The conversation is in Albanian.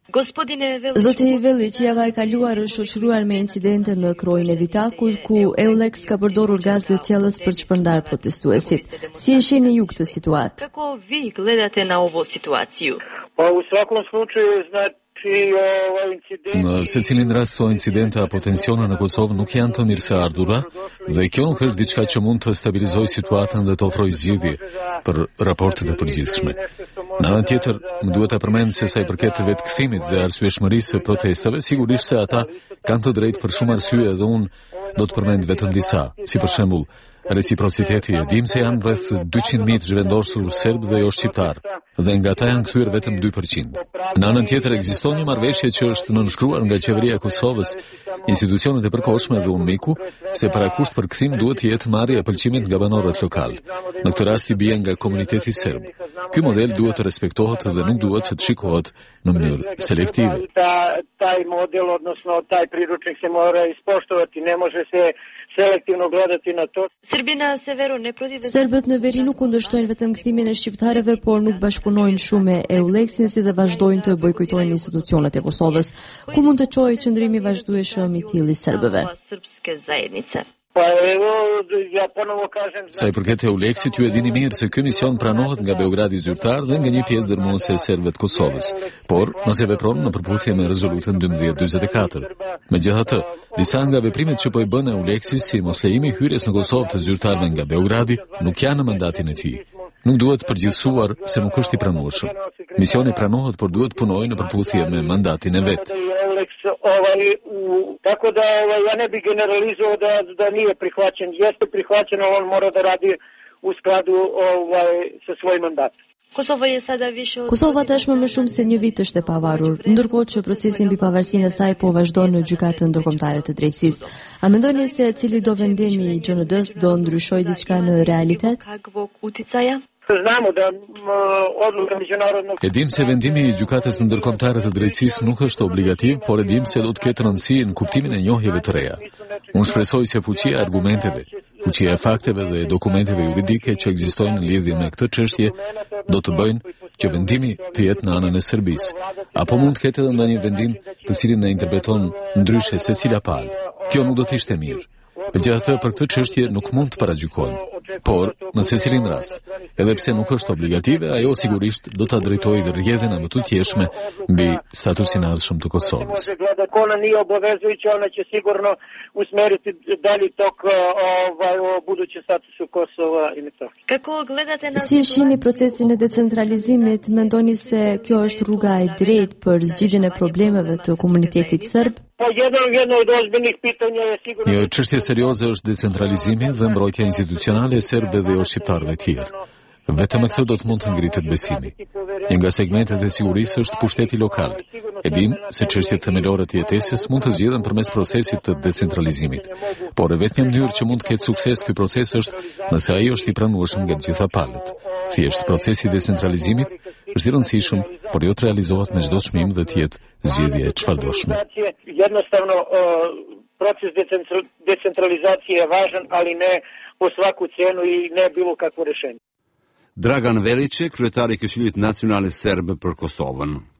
Zoti Velić java e kaluar është shoqëruar me incidente në krojën e Vitakut, ku EULEX ka përdorur gaz lëcjelës për të shpërndar protestuesit. Si e shihni ju këtë situatë? U svakom slučaju, Në secilin rast këto incidente apo tensione në Kosovë nuk janë të mirëse ardhura dhe kjo nuk është diçka që mund të stabilizojë situatën dhe të ofrojë zgjidhje për raportet e përgjithshme. Në anën tjetër, më duhet ta përmend se sa i përket vetkthimit dhe arsyeshmërisë së protestave, sigurisht se ata kanë të drejtë për shumë arsye dhe unë do të përmend vetëm disa, si për shembull reciprociteti. E dim se janë rreth 200.000 zhvendosur serb dhe jo shqiptar, dhe nga ata janë kthyer vetëm 2%. Në anën tjetër ekziston një marrëveshje që është nënshkruar nga qeveria e Kosovës, institucionet e përkohshme dhe UNMIK-u, se parakusht për kthim duhet të jetë marrja e pëlqimit nga banorët lokal. Në këtë rast i bie nga komuniteti serb. Ky model duhet të respektohet dhe nuk duhet të shikohet në mënyrë selektive. Taj model, odnosno taj priručnik se mora ispoštovati, ne može se selektivno gledati na to. Serbët në veri nuk kundërshtojnë vetëm kthimin e shqiptarëve, por nuk bashkëpunojnë shumë me EULEX-in si dhe vazhdojnë të bojkotojnë institucionet e Kosovës. Ku mund të çojë qëndrimi vazhdueshëm i tillë i serbëve? Sa i përket EULEX-it, ju e dini mirë se ky mision pranohet nga Beogradi zyrtar dhe nga një pjesë dërmuese e serbëve të Kosovës, por nëse vepron në përputhje me rezolutën 1244. Megjithatë, disa nga veprimet që po i bën EULEX-i, si mos lejimi hyrjes në Kosovë të zyrtarëve nga Beogradi, nuk janë në mandatin e tij. Nuk duhet përgjithësuar se nuk është i pranueshëm. Misioni pranohet, por duhet punojë në përputhje me mandatin e vet. Tako da ja ne bih generalizovao da nije prihvaćen. Jeste prihvaćen, on mora da radi u skladu sa svojim mandatom. Kosova tashmë më shumë se një vit është e pavarur, ndërkohë që procesi mbi pavarësinë e saj po vazhdon në gjykatën ndërkombëtare të drejtësisë. A mendoni se cili do vendimi i GND-s do ndryshojë diçka në realitet? E dim se vendimi i gjykatës ndërkombëtare të drejtësisë nuk është obligativ, por e dim se do të ketë rëndësi në kuptimin e njohjeve të reja. Unë shpresoj se fuqia e argumenteve, fuqia e fakteve dhe dokumenteve juridike që ekzistojnë në lidhje me këtë çështje do të bëjnë që vendimi të jetë në anën e Serbisë, apo mund të ketë edhe ndonjë vendim të cilin e interpreton ndryshe secila palë. Kjo nuk do të ishte mirë. Megjithatë, për këtë çështje nuk mund të paragjykojmë, por në secilin rast, edhe pse nuk është obligative, ajo sigurisht do ta drejtojë dhe rrjedhjen më të tjeshme mbi statusin e ardhshëm të Kosovës. Ona nije obavezujuća, ona će sigurno usmeriti dalji tok o budućem statusu Kosova i Metohije. Si e shihni procesin e decentralizimit, mendoni se kjo është rruga e drejtë për zgjidhjen e problemeve të komunitetit serb? Një çështje serioze është decentralizimi dhe mbrojtja institucionale e serbëve dhe jo shqiptarëve të tjerë. Vetëm me këtë do të mund të ngritet besimi. Një nga segmentet e sigurisë është pushteti lokal. E dim se çështjet themelore të jetesës mund të zgjidhen përmes procesit të decentralizimit. Por e vetmja mënyrë që mund të ketë sukses ky proces është nëse ai është i pranueshëm nga të gjitha palët. Thjesht procesi i decentralizimit është i rëndësishëm, por jo të realizohet me çdo çmim dhe të jetë zgjedhje e çfarëdoshme. Jednostavno proces decentralizacije je važan, ali ne po svaku cenu i ne bilo kakvo rješenje. Dragan Velić, kryetari i Këshillit Nacional Serb për Kosovën.